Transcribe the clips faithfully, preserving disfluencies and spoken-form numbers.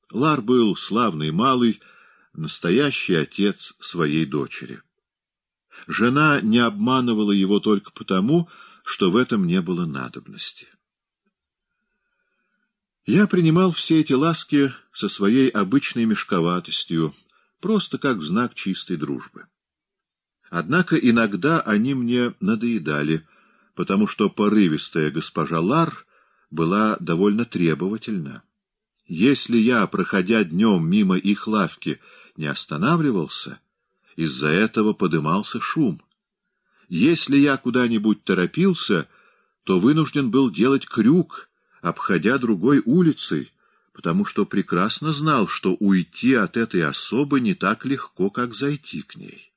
Лар был славный малый, настоящий отец своей дочери. Жена не обманывала его только потому, что в этом не было надобности. Я принимал все эти ласки со своей обычной мешковатостью, просто как знак чистой дружбы. Однако иногда они мне надоедали, потому что порывистая госпожа Лар была довольно требовательна. Если я, проходя днем мимо их лавки, не останавливался, из-за этого подымался шум. Если я куда-нибудь торопился, то вынужден был делать крюк, обходя другой улицей, потому что прекрасно знал, что уйти от этой особы не так легко, как зайти к ней.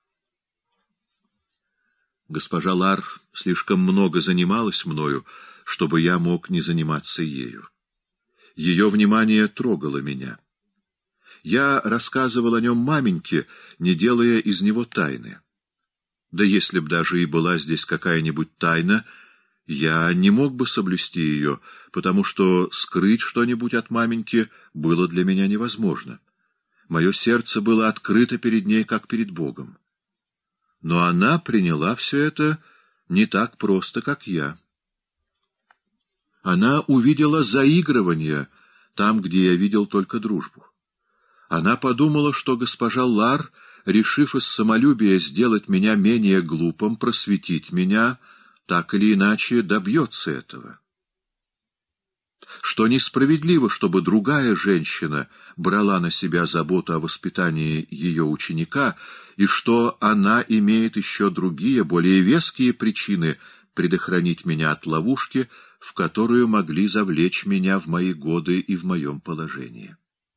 Госпожа Лар слишком много занималась мною, чтобы я мог не заниматься ею. Ее внимание трогало меня. Я рассказывал о нем маменьке, не делая из него тайны. Да если б даже и была здесь какая-нибудь тайна, я не мог бы соблюсти ее, потому что скрыть что-нибудь от маменьки было для меня невозможно. Мое сердце было открыто перед ней, как перед Богом. Но она приняла все это не так просто, как я. Она увидела заигрывание там, где я видел только дружбу. Она подумала, что госпожа Лар, решив из самолюбия сделать меня менее глупым, просветить меня, так или иначе добьется этого. Что несправедливо, чтобы другая женщина брала на себя заботу о воспитании ее ученика, и что она имеет еще другие, более веские причины предохранить меня от ловушки, в которую могли завлечь меня в мои годы и в моем положении.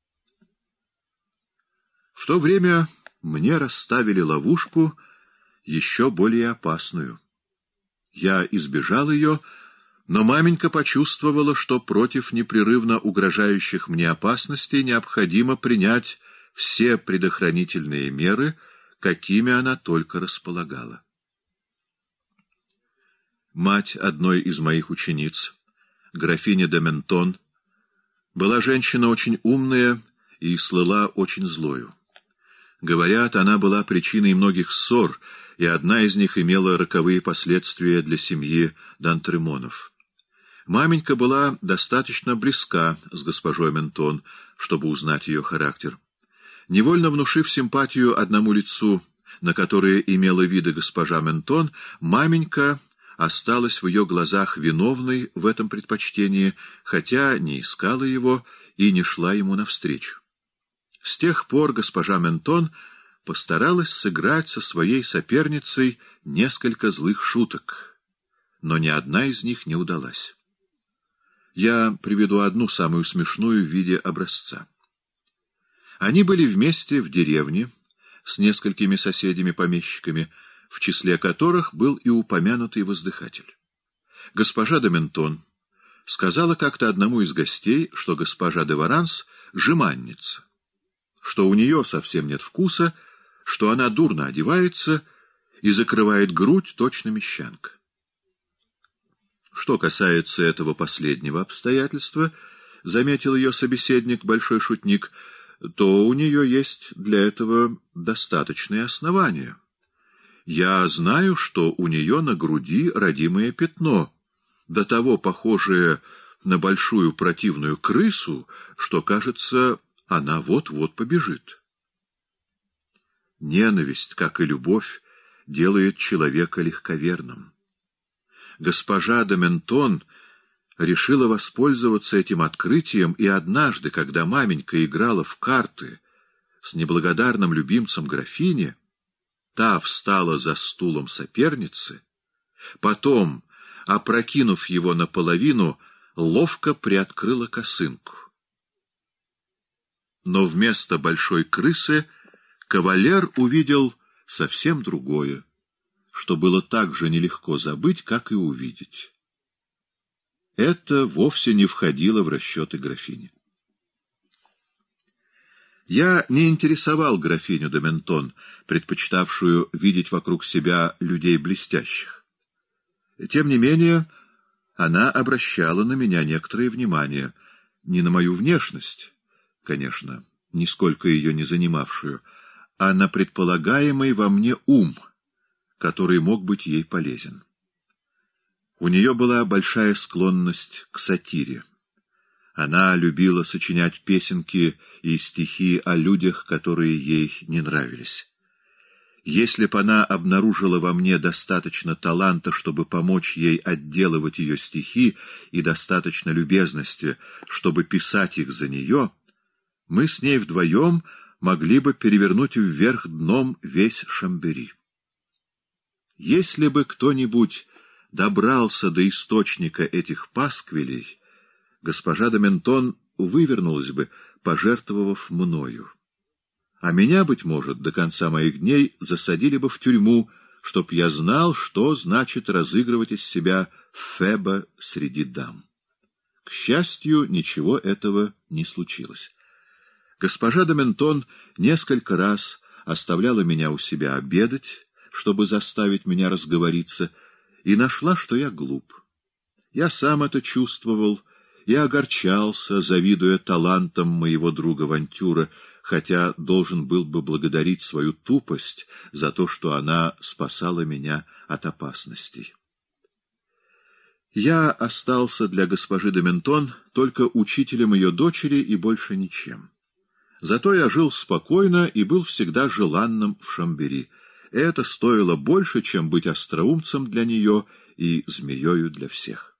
В то время мне расставили ловушку еще более опасную. Я избежал ее, но маменька почувствовала, что против непрерывно угрожающих мне опасностей необходимо принять все предохранительные меры, какими она только располагала. Мать одной из моих учениц, графиня де Ментон, была женщина очень умная и слыла очень злою. Говорят, она была причиной многих ссор, и одна из них имела роковые последствия для семьи Д'Антремонов. Маменька была достаточно близка с госпожой Ментон, чтобы узнать ее характер. Невольно внушив симпатию одному лицу, на которое имела виды госпожа Ментон, маменька осталась в ее глазах виновной в этом предпочтении, хотя не искала его и не шла ему навстречу. С тех пор госпожа Ментон постаралась сыграть со своей соперницей несколько злых шуток, но ни одна из них не удалась. Я приведу одну самую смешную в виде образца. Они были вместе в деревне с несколькими соседями-помещиками, в числе которых был и упомянутый воздыхатель. Госпожа де Ментон сказала как-то одному из гостей, что госпожа де Варанс — жеманница, что у нее совсем нет вкуса, что она дурно одевается и закрывает грудь точно мещанка. Что касается этого последнего обстоятельства, заметил ее собеседник, большой шутник, то у нее есть для этого достаточные основания. Я знаю, что у нее на груди родимое пятно, до того похожее на большую противную крысу, что, кажется, она вот-вот побежит. Ненависть, как и любовь, делает человека легковерным. Госпожа де Ментон решила воспользоваться этим открытием, и однажды, когда маменька играла в карты с неблагодарным любимцем графини, та встала за стулом соперницы, потом, опрокинув его наполовину, ловко приоткрыла косынку. Но вместо большой крысы кавалер увидел совсем другое, что было так же нелегко забыть, как и увидеть. Это вовсе не входило в расчеты графини. Я не интересовал графиню де Ментон, предпочитавшую видеть вокруг себя людей блестящих. Тем не менее, она обращала на меня некоторое внимание, не на мою внешность, конечно, нисколько ее не занимавшую, а на предполагаемый во мне ум, который мог быть ей полезен. У нее была большая склонность к сатире. Она любила сочинять песенки и стихи о людях, которые ей не нравились. Если б она обнаружила во мне достаточно таланта, чтобы помочь ей отделывать ее стихи, и достаточно любезности, чтобы писать их за нее, мы с ней вдвоем могли бы перевернуть вверх дном весь Шамбери. Если бы кто-нибудь добрался до источника этих пасквилей, госпожа де Ментон вывернулась бы, пожертвовав мною. А меня, быть может, до конца моих дней засадили бы в тюрьму, чтоб я знал, что значит разыгрывать из себя Феба среди дам. К счастью, ничего этого не случилось. Госпожа де Ментон несколько раз оставляла меня у себя обедать, чтобы заставить меня разговориться, и нашла, что я глуп. Я сам это чувствовал и огорчался, завидуя талантам моего друга Вантюра, хотя должен был бы благодарить свою тупость за то, что она спасала меня от опасностей. Я остался для госпожи де Ментон только учителем ее дочери и больше ничем. Зато я жил спокойно и был всегда желанным в Шамбери. Это стоило больше, чем быть остроумцем для нее и змеёю для всех.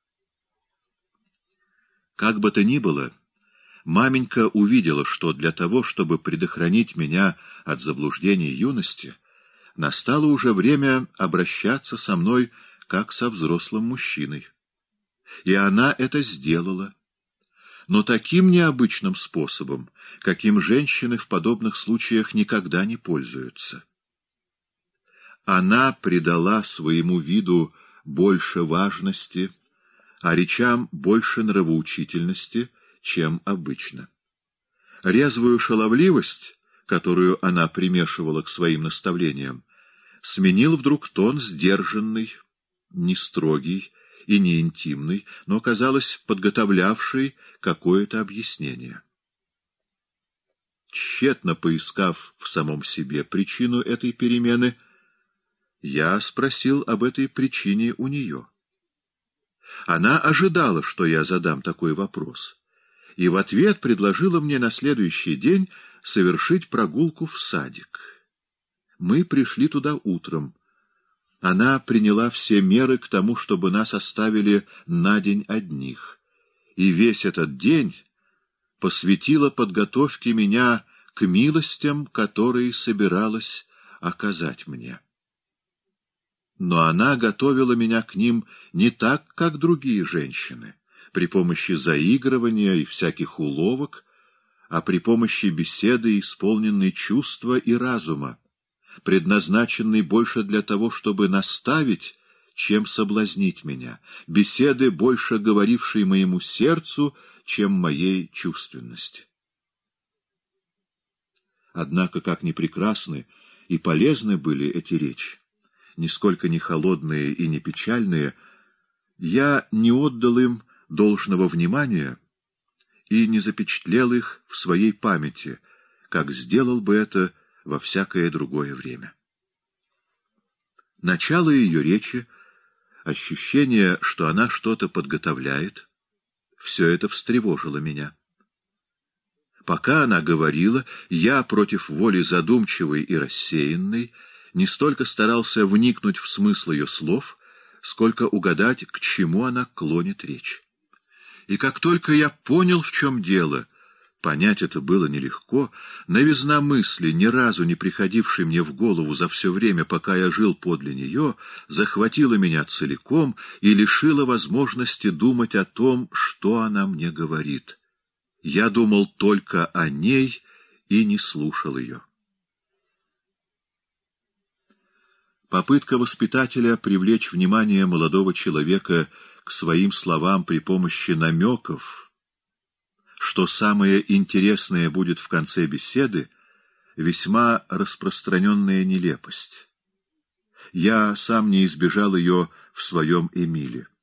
Как бы то ни было, маменька увидела, что для того, чтобы предохранить меня от заблуждений юности, настало уже время обращаться со мной как со взрослым мужчиной. И она это сделала. Но таким необычным способом, каким женщины в подобных случаях никогда не пользуются. Она придала своему виду больше важности, а речам больше нравоучительности, чем обычно. Резвую шаловливость, которую она примешивала к своим наставлениям, сменил вдруг тон сдержанный, не строгий и не интимный, но, казалось, подготовлявший какое-то объяснение. Тщетно поискав в самом себе причину этой перемены, я спросил об этой причине у нее. Она ожидала, что я задам такой вопрос, и в ответ предложила мне на следующий день совершить прогулку в садик. Мы пришли туда утром. Она приняла все меры к тому, чтобы нас оставили на день одних, и весь этот день посвятила подготовке меня к милостям, которые собиралась оказать мне. Но она готовила меня к ним не так, как другие женщины, при помощи заигрывания и всяких уловок, а при помощи беседы, исполненной чувства и разума, предназначенной больше для того, чтобы наставить, чем соблазнить меня, беседы, больше говорившей моему сердцу, чем моей чувственности. Однако, как ни прекрасны и полезны были эти речи, нисколько не холодные и не печальные, я не отдал им должного внимания и не запечатлел их в своей памяти, как сделал бы это во всякое другое время. Начало ее речи, ощущение, что она что-то подготовляет, все это встревожило меня. Пока она говорила, я, против воли задумчивый и рассеянный, не столько старался вникнуть в смысл ее слов, сколько угадать, к чему она клонит речь. И как только я понял, в чем дело, понять это было нелегко, новизна мысли, ни разу не приходившей мне в голову за все время, пока я жил подле нее, захватила меня целиком и лишила возможности думать о том, что она мне говорит. Я думал только о ней и не слушал ее. Попытка воспитателя привлечь внимание молодого человека к своим словам при помощи намеков, что самое интересное будет в конце беседы, весьма распространенная нелепость. Я сам не избежал ее в своем Эмиле.